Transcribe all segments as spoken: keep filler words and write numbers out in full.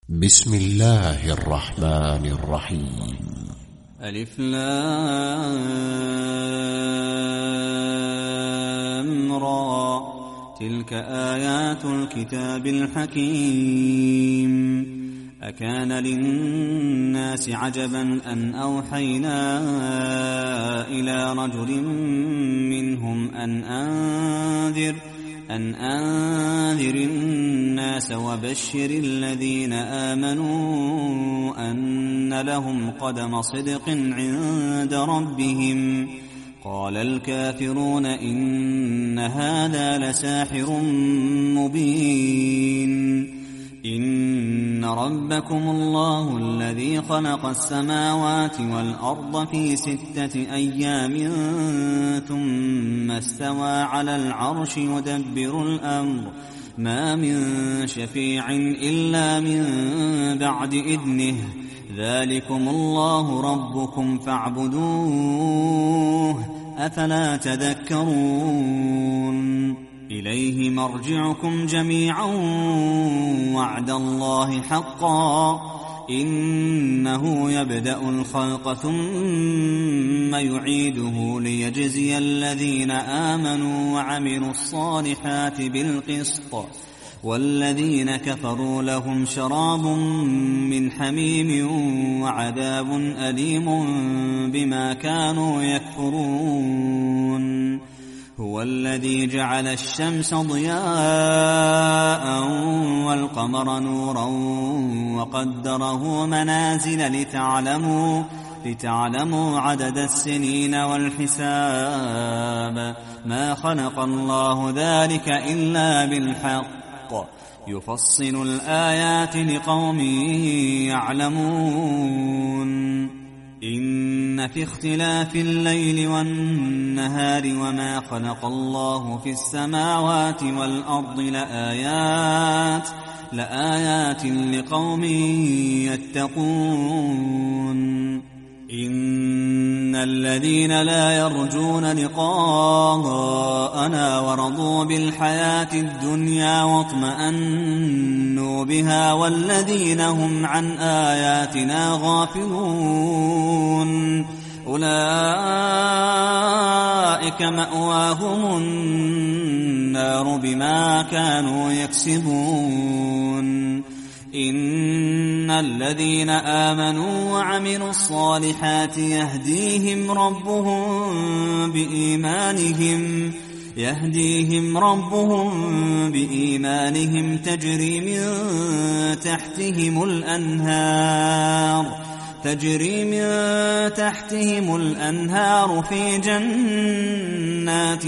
بسم الله الرحمن الرحيم. ألف لام را تلك آيات الكتاب الحكيم. أكان للناس عجبا أن أوحينا إلى رجل منهم أن أنذر أن أنذر الناس وبشر الذين آمنوا أن لهم قدم صدق عند ربهم. قال الكافرون إن هذا لساحر مبين. إن ربكم الله الذي خلق السماوات والأرض في ستة أيام ثم استوى على العرش يدبر الأمر ما من شفيع إلا من بعد إذنه. ذلكم الله ربكم فاعبدوه أفلا تذكرون. إليه مرجعكم جميعا وعد الله حقا إنه يبدأ الخلق ثم يعيده ليجزي الذين آمنوا وعملوا الصالحات بالقسط والذين كفروا لهم شراب من حميم وعذاب أليم بما كانوا يكفرون. هو الذي جعل الشمس ضياء والقمر نورا وقدره منازل لتعلموا, لتعلموا عدد السنين والحساب. ما خلق الله ذلك إلا بالحق يفصل الآيات لقوم يعلمون. إن في اختلاف الليل والنهار وما خلق الله في السماوات والأرض لآيات, لآيات لقوم يتقون. إن الذين لا يرجون لقاءنا ورضوا بالحياة الدنيا واطمأنوا بها والذين هم عن آياتنا غافلون أولئك مأواهم النار بما كانوا يكسبون. إن الذين آمنوا وعملوا الصالحات يهديهم ربهم بإيمانهم يهديهم ربهم بإيمانهم تجري من تحتهم الأنهار تجري من تحتهم الأنهار في جنات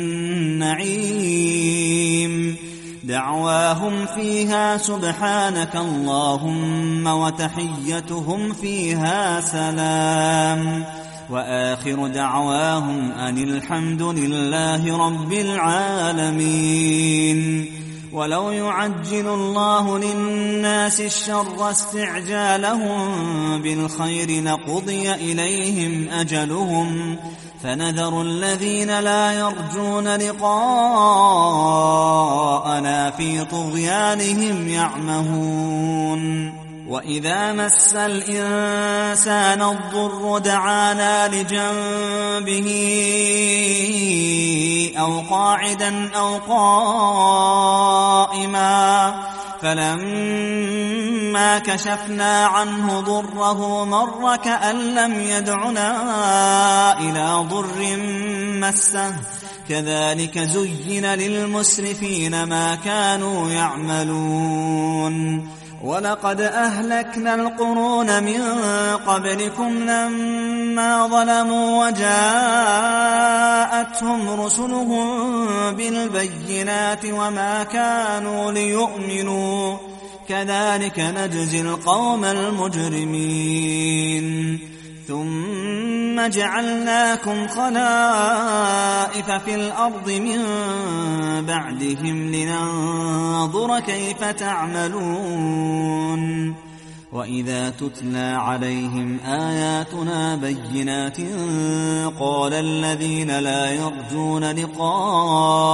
النعيم. دعواهم فيها سبحانك اللهم وتحيتهم فيها سلام وآخر دعواهم أن الحمد لله رب العالمين. ولو يعجل الله للناس الشر استعجالهم بالخير لقضي إليهم أجلهم فنذر الذين لا يرجون لقاءنا في طغيانهم يعمهون. وإذا مس الإنسان الضر دعانا لجنبه أو قاعدا أو قائما فلما كشفنا عنه ضره مر كأن لم يدعنا إلى ضر مسه كذلك زين للمسرفين ما كانوا يعملون. ولقد أهلكنا القرون من قبلكم لما ظلموا وجاءتهم رسلهم بالبينات وما كانوا ليؤمنوا كذلك نجزي القوم المجرمين. ثم جعلناكم خلائف في الأرض من بعدهم لننظر كيف تعملون. وإذا تتلى عليهم آياتنا بينات قال الذين لا يرجون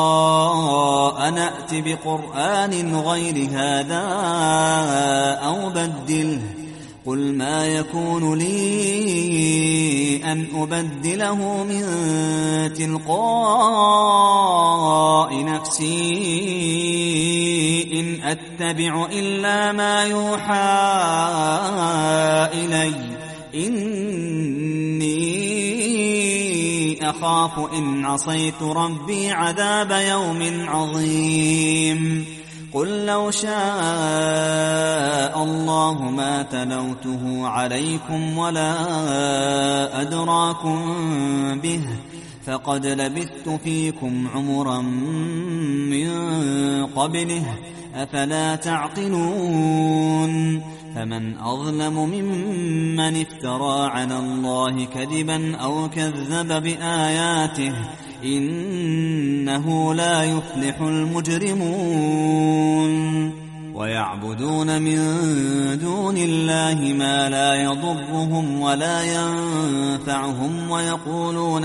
لقاء نأت بقرآن غير هذا أو بدله قل ما يكون لي أن أبدله من تلقاء نفسي إن أتبع إلا ما يوحى إلي إني أخاف إن عصيت ربي عذاب يوم عظيم قل لو شاء الله ما تلوته عليكم ولا أدراكم به فقد لبثت فيكم عمرا من قبله أفلا تعقلون فمن أظلم ممن افترى على الله كذبا أو كذب بآياته إنه لا يفلح المجرمون ويعبدون من دون الله ما لا يضرهم ولا ينفعهم ويقولون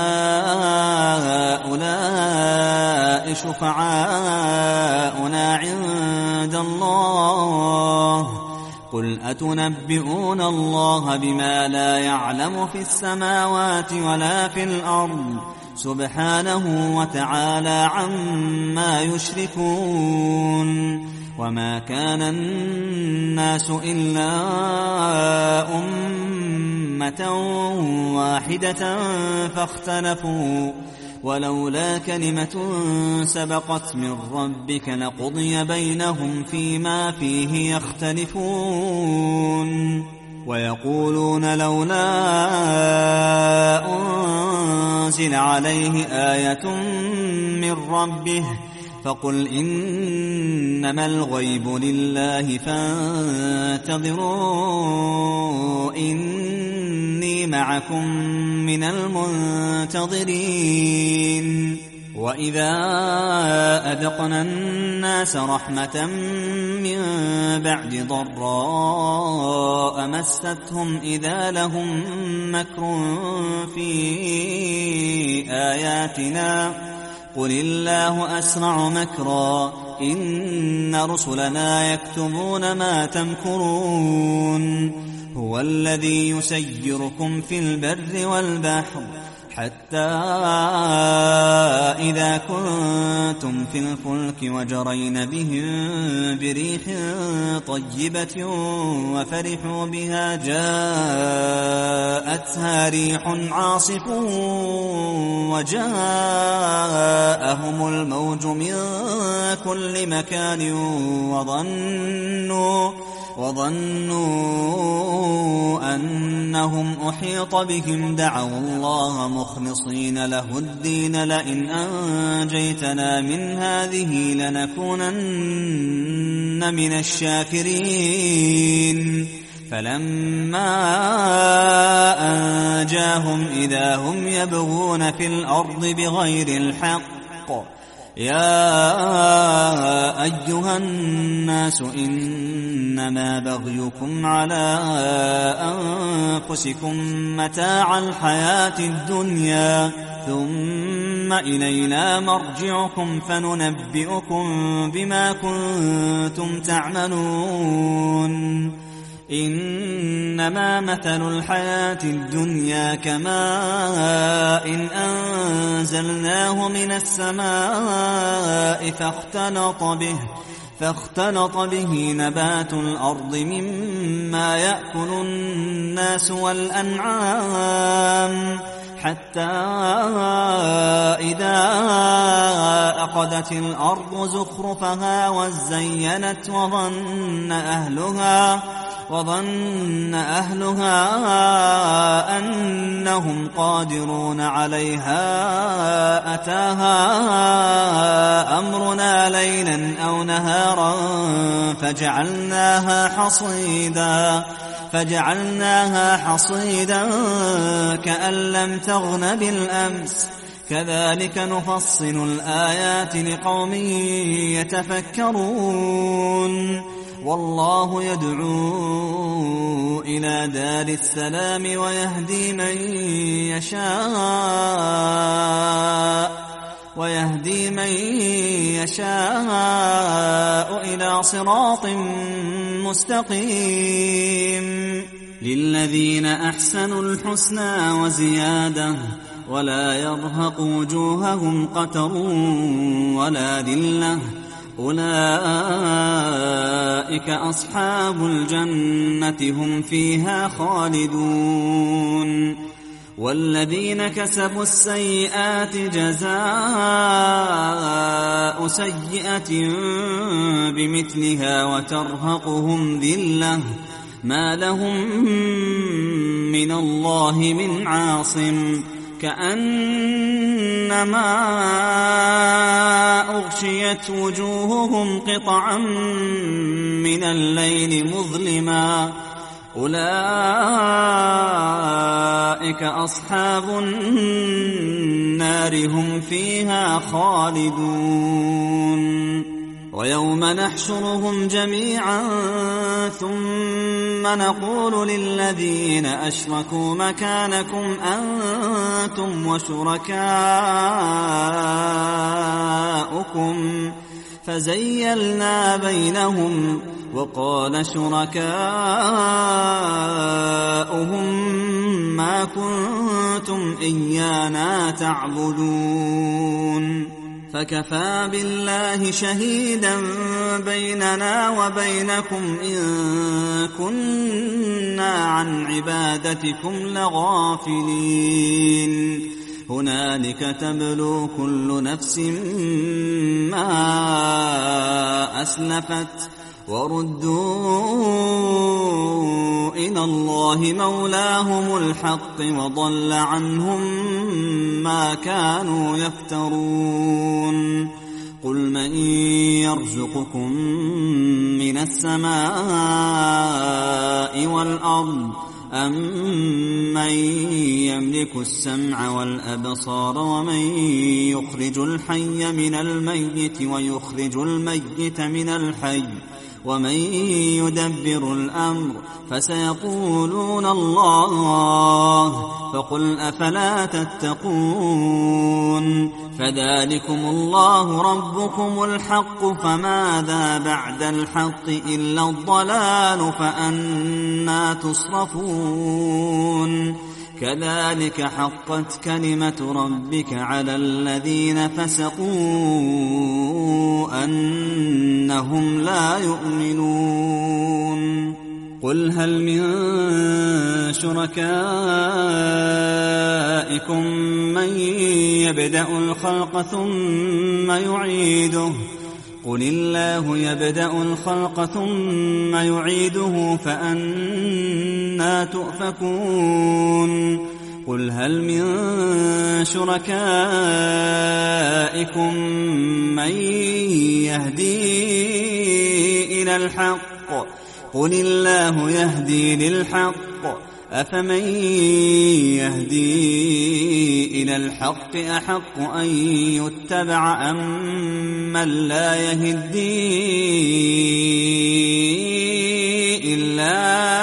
هؤلاء شفعاؤنا عند الله قل أتنبئون الله بما لا يعلم في السماوات ولا في الأرض سبحانه وتعالى عما يشركون وما كان الناس إلا أمة واحدة فاختلفوا ولولا كلمة سبقت من ربك لقضي بينهم فيما فيه يختلفون ويقولون لولا أنزل عليه آية من ربه فقل إنما الغيب لله فانتظروا إني معكم من المنتظرين وإذا أذقنا الناس رحمة من بعد ضراء مستهم إذا لهم مكر في آياتنا قل الله أسرع مكرا إن رسلنا يكتبون ما تمكرون هو الذي يسيركم في البر والبحر حتى إذا كنتم في الفلك وجرين بهم بريح طيبة وفرحوا بها جاءتها ريح عاصف وجاءهم الموج من كل مكان وظنوا وظنوا أنهم أحيط بهم دعوا الله مخلصين له الدين لئن أنجيتنا من هذه لنكونن من الشاكرين فلما أنجاهم إذا هم يبغون في الأرض بغير الحق يا أيها الناس إنما بغيكم على أنفسكم متاع الحياة الدنيا ثم إلينا مرجعكم فننبئكم بما كنتم تعملون إنما مثل الحياة الدنيا كماء إن أنزلناه من السماء فاختلط به فاختلط به نبات الأرض مما يأكل الناس والأنعام حتى إذا أخذت الأرض زخرفها وزينت وظن أهلها وظن أهلها أنهم قادرون عليها أتاها أمرنا ليلا أو نهارا فجعلناها حصيدا فجعلناها حصيدا كأن لم تغن بالأمس كذلك نفصل الآيات لقوم يتفكرون والله يدعو إلى دار السلام ويهدي من يشاء ويهدي من يشاء إلى صراط مستقيم للذين أحسنوا الحسنى وزيادة ولا يرهق وجوههم قتر ولا ذلة أولئك أصحاب الجنة هم فيها خالدون والذين كسبوا السيئات جزاء سيئة بمثلها وترهقهم ذلة ما لهم من الله من عاصم كأنما أغشيت وجوههم قطعا من الليل مظلما أولئك أصحاب النار هم فيها خالدون ويوم نحشرهم جميعا ثم نقول للذين أشركوا مكانكم أنتم وشركاؤكم فزيلنا بينهم وقال شركاؤهم ما كنتم إيانا تعبدون فكفى بالله شهيدا بيننا وبينكم إن كنا عن عبادتكم لغافلين هنالك تبلو كل نفس ما أسلفت وردوا إلى الله مولاهم الحق وضل عنهم ما كانوا يفترون قل من يرزقكم من السماء والأرض أم من يملك السمع والأبصار ومن يخرج الحي من الميت ويخرج الميت من الحي ومن يدبر الأمر فسيقولون الله فقل أفلا تتقون فذلكم الله ربكم الحق فماذا بعد الحق إلا الضلال فأنى تصرفون كذلك حقت كلمة ربك على الذين فسقوا أنهم لا يؤمنون قل هل من شركائكم من يبدأ الخلق ثم يعيده قل الله يبدأ الخلق ثم يعيده فأنى تؤفكون قل هل من شركائكم من يهدي إلى الحق قل الله يهدي للحق أفمن يهدي إلى الحق أحق أن يتبع أم من لا يهدي إلا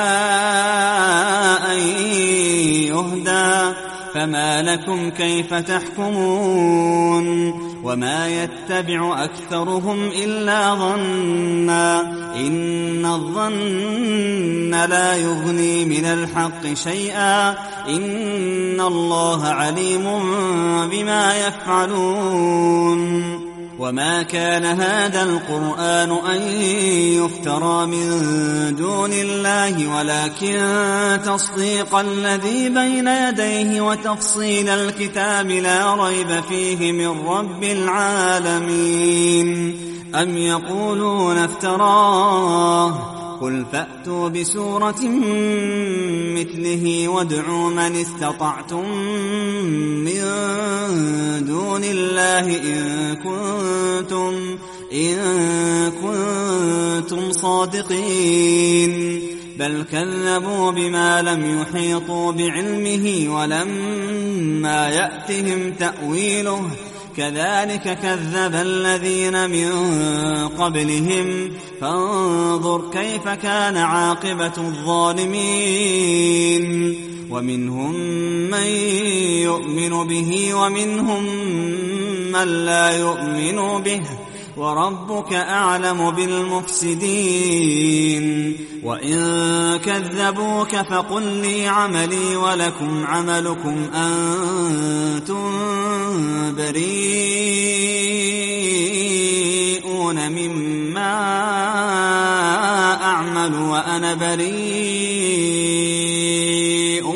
أن يهدى فما لكم كيف تحكمون وما يتبع أكثرهم إلا ظنا إن الظن لا يغني من الحق شيئا إن الله عليم بما يفعلون وما كان هذا القرآن أن يفترى من دون الله ولكن تصديق الذي بين يديه وتفصيل الكتاب لا ريب فيه من رب العالمين أم يقولون افتراه قل فأتوا بسورة مثله وادعوا من استطعتم من دون الله إن كنتم, إن كنتم صادقين بل كذبوا بما لم يحيطوا بعلمه ولما يأتهم تأويله كذلك كذب الذين من قبلهم فانظر كيف كان عاقبة من لا يؤمن به وربك أعلم بالمفسدين وإن كذبوك فقل لي عملي ولكم عملكم أنتم بريئون مما أعمل وأنا بريء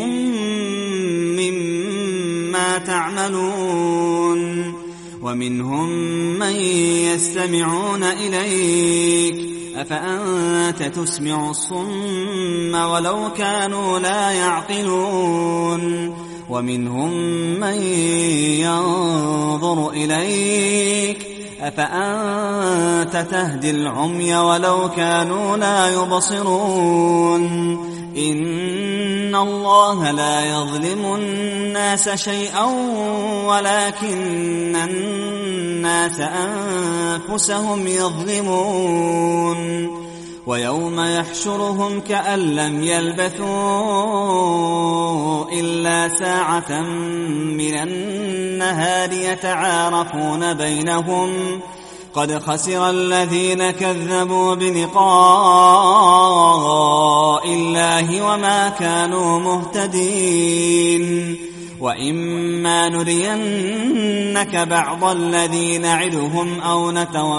مما تعملون ومنهم من يستمعون إليك أفأنت تسمع الصم ولو كانوا لا يعقلون ومنهم من ينظر إليك أفأنت تهدي العمي ولو كانوا لا يبصرون إن الله لا يظلم الناس شيئا ولكن الناس أنفسهم يظلمون ويوم يحشرهم كأن لم يلبثوا إلا ساعة من النهار يتعارفون بينهم قد خسر الذين كذبوا بلقاء الله وما كانوا مهتدين وإما نرينك بعض الذي نعدهم أو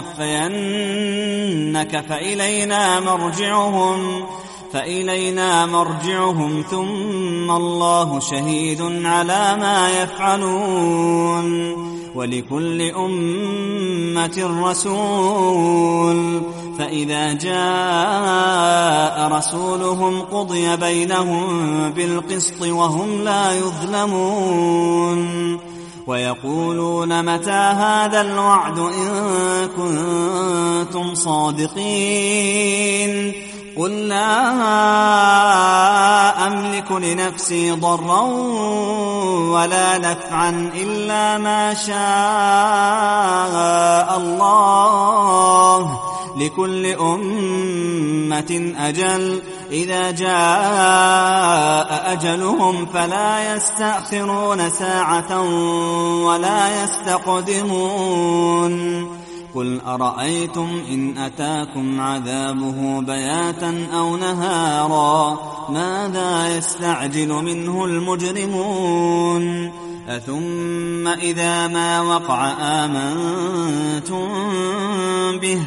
نتوفينك فإلينا مرجعهم فإلينا مرجعهم ثم الله شهيد على ما يفعلون ولكل أمة رسول فإذا جاء رسولهم قضي بينهم بالقسط وهم لا يظلمون ويقولون متى هذا الوعد إن كنتم صادقين قل لا أملك لنفسي ضرا ولا نفعا إلا ما شاء الله لكل أمة أجل إذا جاء أجلهم فلا يستأخرون ساعة ولا يستقدمون قل أرأيتم إن أتاكم عذابه بياتا أو نهارا ماذا يستعجل منه المجرمون أثم إذا ما وقع آمنتم به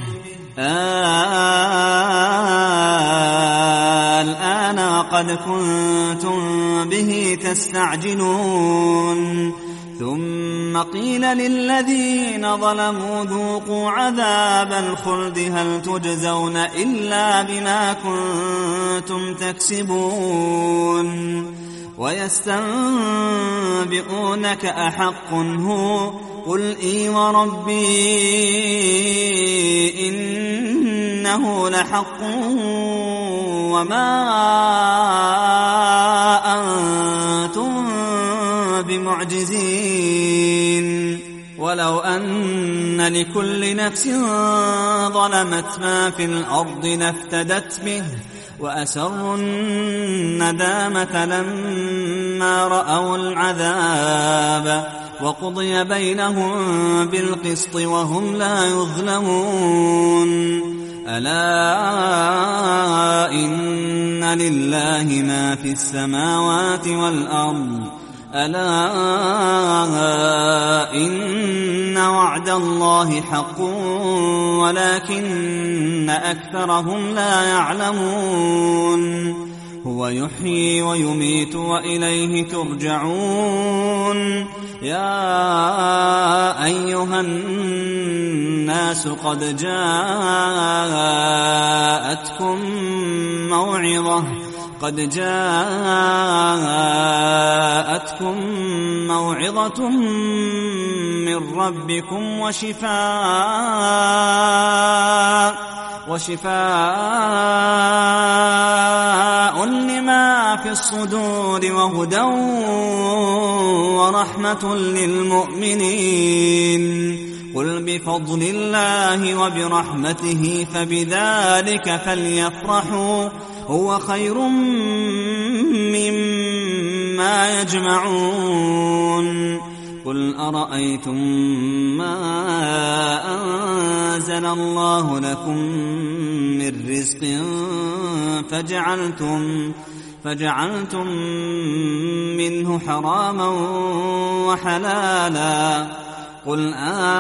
الآن وقد كنتم به تستعجلون ثم قيل للذين ظلموا ذوقوا عذاب الخلد هل تجزون إلا بما كنتم تكسبون ويستنبئونك أحق هو قل إي وربي إنه لحق وما أنتم بمعجزين ولو أن لكل نفس ظلمت ما في الأرض لافتدت به وأسروا الندامة لما رأوا العذاب وقضي بينهم بالقسط وهم لا يظلمون ألا إن لله ما في السماوات والأرض ألا إن وعد الله حق ولكن أكثرهم لا يعلمون هو يحيي ويميت وإليه ترجعون يا أيها الناس قد جاءتكم موعظة قد جاءتكم موعظة من ربكم وشفاء وشفاء لما في الصدور وهدى ورحمة للمؤمنين قل بفضل الله وبرحمته فبذلك فليفرحوا هو خير مما يجمعون قل قل أرأيتم ما أنزل الله لكم من رزق فجعلتم, فجعلتم منه حراما وحلالا قل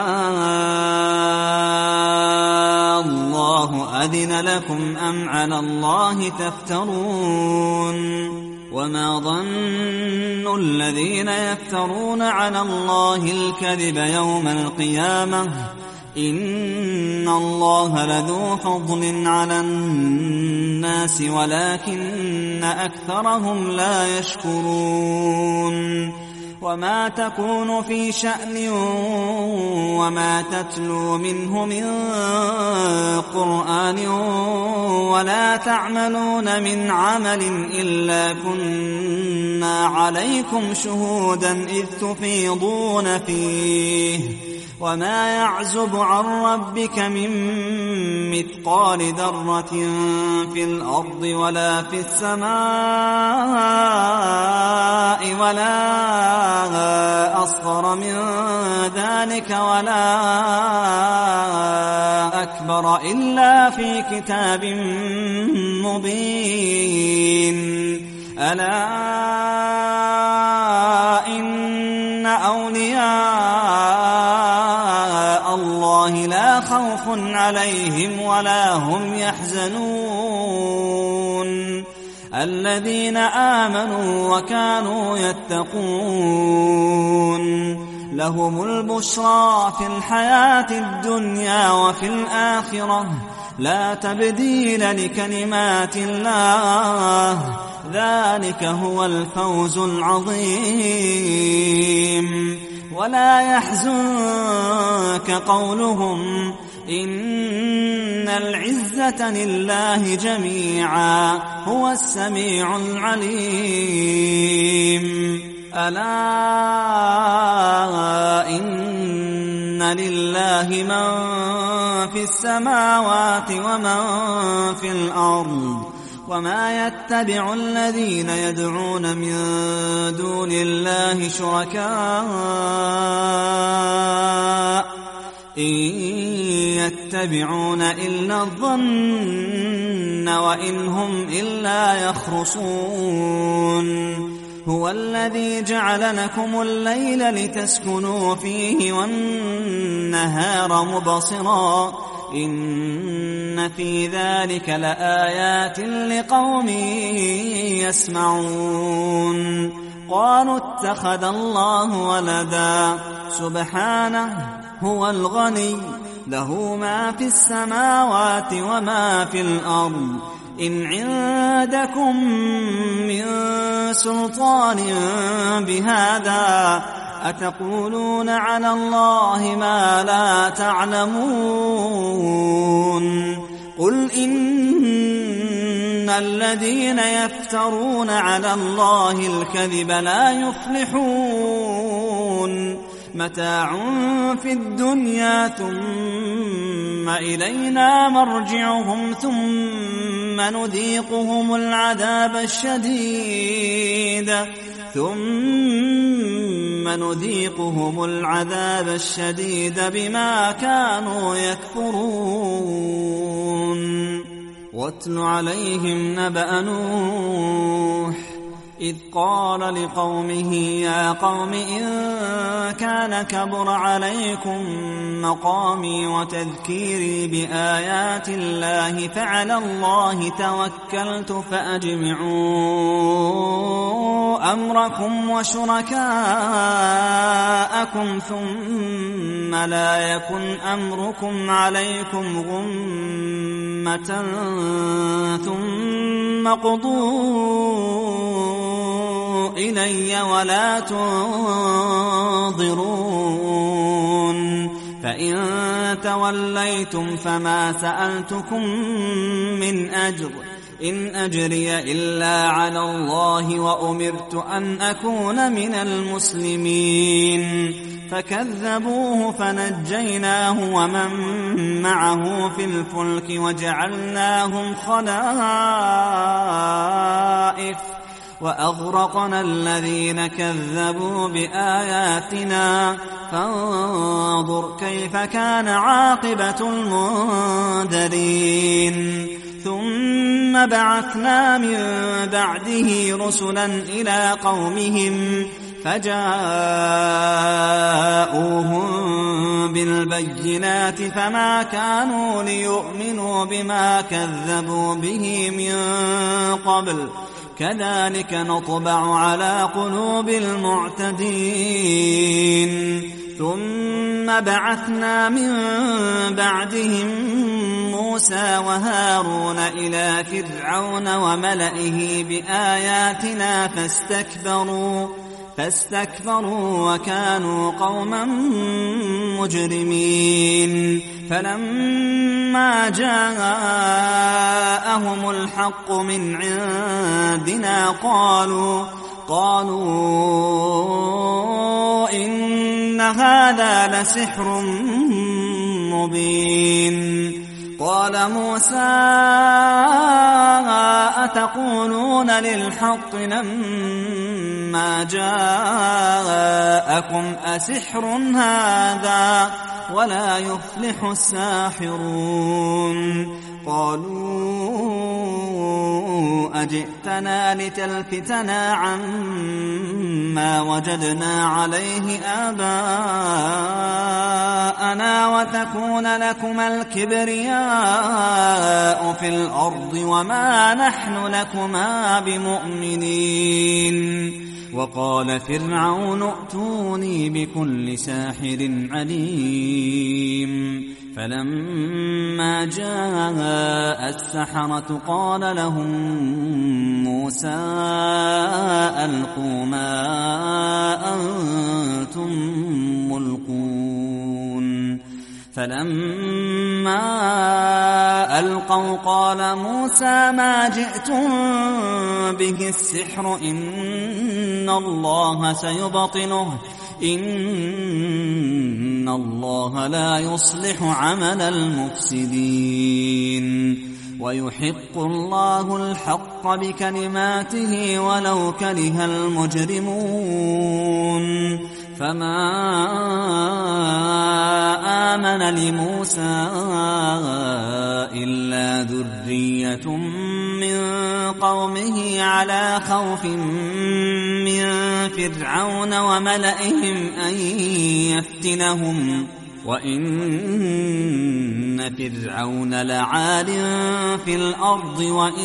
آه الله أذن لكم أم على الله تفترون وما ظن الذين يفترون على الله الكذب يوم القيامة إن الله لذو فضل على الناس ولكن أكثرهم لا يشكرون وما تكون في شأن وما تتلو منه من قرآن ولا تعملون من عمل إلا كنا عليكم شهودا إذ تفيضون فيه وما يعزب عن ربك من مثقال ذرة في الأرض ولا في السماء ولا أصغر من ذلك ولا أكبر إلا في كتاب مبين ألا إن أولياء الله لا خوف عليهم ولا هم يحزنون الذين آمنوا وكانوا يتقون لهم البشرى في الحياة الدنيا وفي الآخرة لا تبديل لكلمات الله ذلك هو الفوز العظيم ولا يحزنك قولهم إن العزة لله جميعا هو السميع العليم ألا إن لله من في السماوات ومن في الأرض وما يتبع الذين يدعون من دون الله شركاء إن يتبعون إلا الظن وإن هم إلا يخرصون هو الذي جعل لكم الليل لتسكنوا فيه والنهار مبصرا إن في ذلك لآيات لقوم يسمعون قالوا اتخذ الله ولدا سبحانه هو الغني له ما في السماوات وما في الأرض إن عندكم من سلطان بهذا أتقولون على الله ما لا تعلمون قل إن الذين يفترون على الله الكذب لا يفلحون متاع في الدنيا ثم إلينا مرجعهم ثم نذيقهم العذاب الشديد ثم نذيقهم العذاب الشديد بما كانوا يكفرون واتل عليهم نبأ نوح إذ قال لقومه يا قوم إن كان كبر عليكم مقامي وتذكيري بآيات الله فعلى الله توكلت فأجمعوا أمركم وشركاءكم ثم لا يكن أمركم عليكم غمة ثم قضوا إلي ولا تنظرون فإن توليتم فما سألتكم من أجر إن أجري إلا على الله وأمرت أن أكون من المسلمين فكذبوه فنجيناه ومن معه في الفلك وجعلناهم خلائف وأغرقنا الذين كذبوا بآياتنا فانظر كيف كان عاقبة المنذرين ثم بعثنا من بعده رسلا إلى قومهم فجاءوهم بالبينات فما كانوا ليؤمنوا بما كذبوا به من قبل كذلك نطبع على قلوب المعتدين ثم بعثنا من بعدهم موسى وهارون إلى فرعون وملئه بآياتنا فاستكبروا فاستكبروا وكانوا قوما مجرمين فلما جاءهم الحق من عندنا قالوا قالوا إن هذا لسحر مبين قال موسى أتقولون للحق لما جاءكم أسحر هذا ولا يفلح الساحرون قالوا أجئتنا لتلفتنا عما وجدنا عليه آباءنا وتكون لكما الكبرياء في الأرض وما نحن لكما بمؤمنين وقال فرعون ائتوني بكل ساحر عليم فلما جاء السحرة قال لهم موسى ألقوا ما أنتم ملقون فلما ألقوا قال موسى ما جئتم به السحر إن الله سيبطله إن الله لا يصلح عمل المفسدين ويحق الله الحق بكلماته ولو كره المجرمون فما آمن لموسى إلا ذرية من قومه على خوف من فرعون وملئهم أن يفتنهم وإن فرعون لعال في الأرض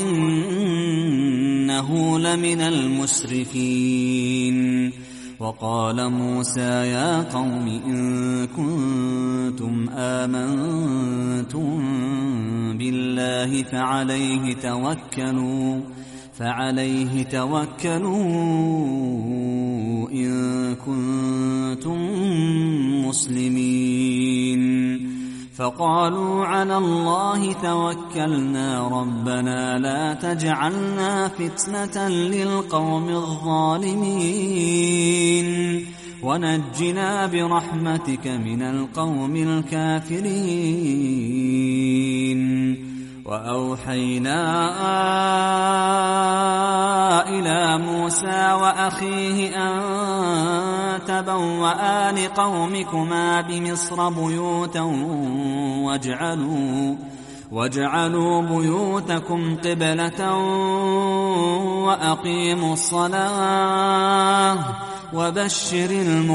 وإنه لمن المسرفين وقال موسى يا قوم إن كنتم آمنتم بالله فعليه توكلوا فعليه توكلوا إن كنتم مسلمين فقالوا على الله توكلنا ربنا لا تجعلنا فتنة للقوم الظالمين ونجنا برحمتك من القوم الكافرين وأوحينا إلى موسى وأخيه أن تبوأ لقومكما بمصر بيوتا واجعلوا, واجعلوا بيوتكم قبلة وأقيموا الصلاة وبشر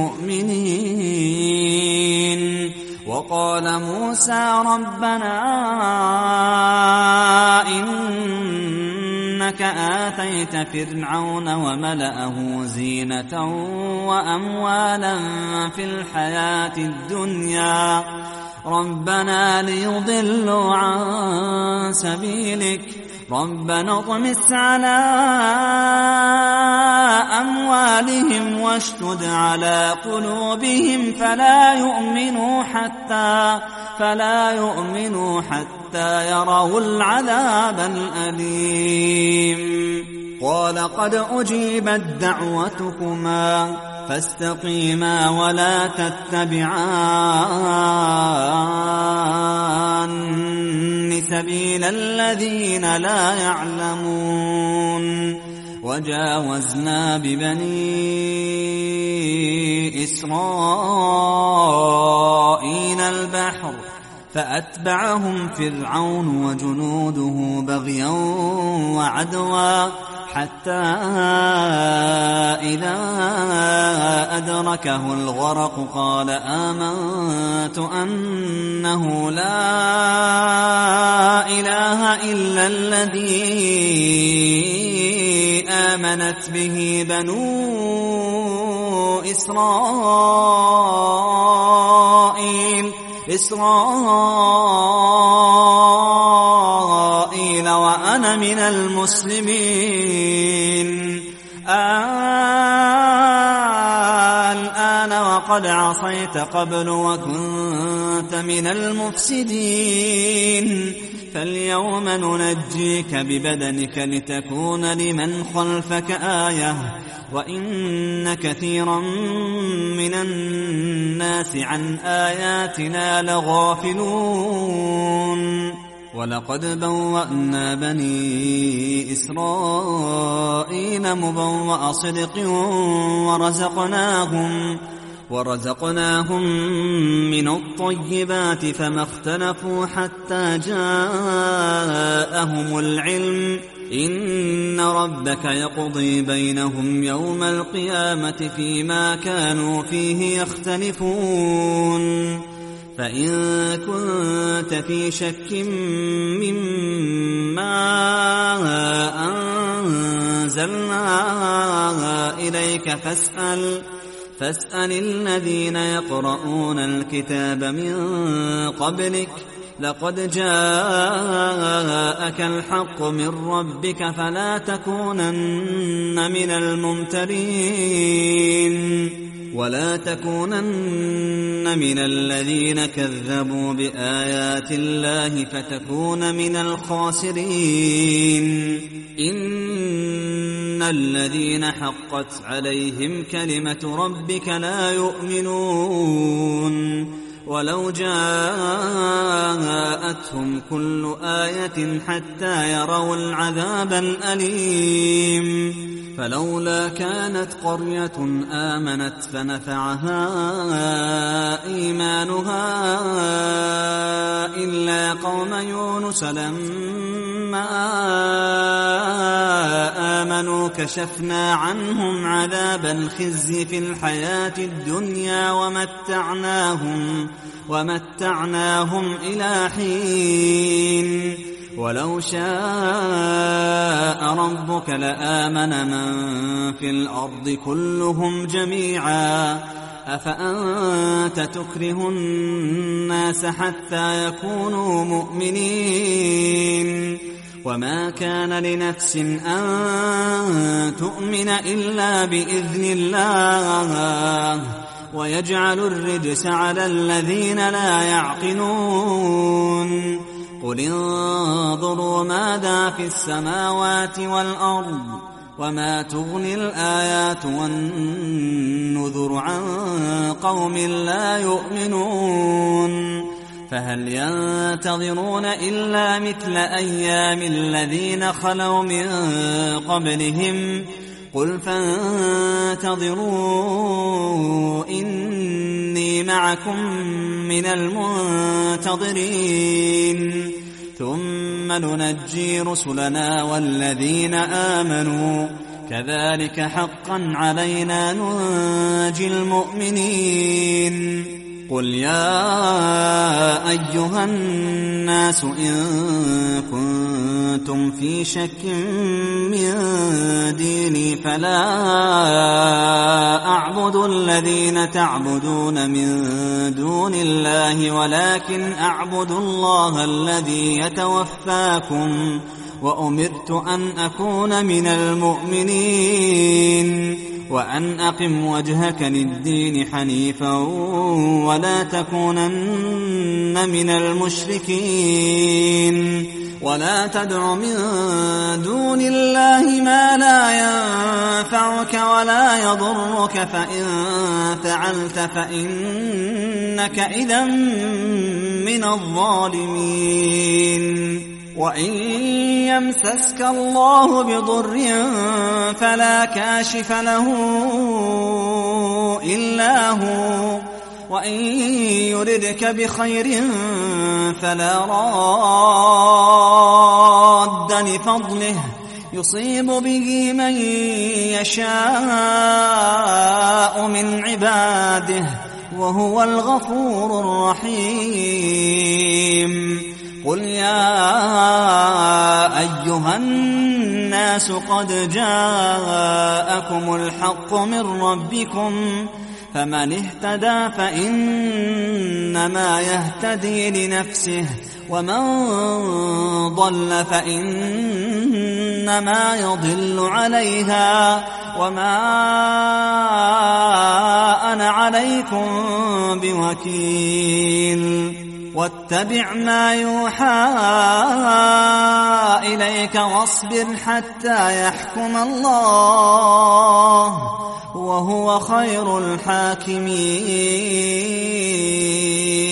المؤمنين وقال موسى ربنا إنك آتيت فرعون وملأه زينة وأموالا في الحياة الدنيا ربنا ليضلوا عن سبيلك ربنا اطمس على أموالهم واشتد على قلوبهم فلا يؤمنوا حتى فلا يؤمنوا حتى يروا العذاب الأليم قال قد أجيبت دعوتكما فاستقيما ولا تتبعان سبيل الذين لا يعلمون وجاوزنا ببني إسرائيل البحر فأتبعهم فرعون وجنوده بغيا وعدوا حتى إذا أدركه الغرق قال آمنت أنه لا إله إلا الذي آمنت به بنو إسرائيل إسرائيل وأنا من المسلمين. الآن وقد عصيت قبل وكنت من المفسدين فاليوم ننجيك ببدنك لتكون لمن خلفك آية وإن كثيرا من الناس عن آياتنا لغافلون. ولقد بوأنا بني إسرائيل مبوأ صدق ورزقناهم ورزقناهم من الطيبات فما اختلفوا حتى جاءهم العلم إن ربك يقضي بينهم يوم القيامة فيما كانوا فيه يختلفون. فإن كنت في شك مما أنزلنا إليك فاسأل فاسأل الذين يقرؤون الكتاب من قبلك لقد جاءك الحق من ربك فلا تكونن من الممترين ولا تكونن من الذين كذبوا بآيات الله فتكون من الخاسرين. إن الذين حقت عليهم كلمة ربك لا يؤمنون ولو جاءتهم كل آية حتى يروا العذاب الأليم. فلولا كانت قرية آمنت فنفعها إيمانها إلا قوم يونس لما آمنوا كشفنا عنهم عذاب الخزي في الحياة الدنيا ومتعناهم, ومتعناهم إلى حين. ولو شاء ربك لآمن من في الأرض كلهم جميعا أفأنت تكره الناس حتى يكونوا مؤمنين. وما كان لنفس أن تؤمن إلا بإذن الله ويجعل الرجس على الذين لا يعقلون. قل انظروا ماذا في السماوات والأرض وما تغني الآيات والنذر عن قوم لا يؤمنون. فهل ينتظرون إلا مثل أيام الذين خلوا من قبلهم قل فانتظروا إني معكم من المنتظرين ثم ننجي رسلنا والذين آمنوا كذلك حقا علينا ننجي المؤمنين. قل يا أيها الناس إن كنتم في شك من ديني فلا أعبد الذين تعبدون من دون الله ولكن أعبد الله الذي يتوفاكم وأمرت أن أكون من المؤمنين وأن أقم وجهك للدين حنيفا ولا تكونن من المشركين. ولا تدع من دون الله ما لا ينفعك ولا يضرك فإن فعلت فإنك إذا من الظالمين. وإن يمسسك الله بضر فلا كاشف له إلا هو، وإن يردك بخير فلا راد لفضله يصيب به من يشاء من عباده وهو الغفور الرحيم. قل يا أيها الناس قد جاءكم الحق من ربكم، فمن اهتدى فإنما يهتدي لنفسه، ومن ضل فإنما يضل عليها، وما أنا عليكم بوكيل. واتبع ما يوحى إليك واصبر حتى يحكم الله وهو خير الحاكمين.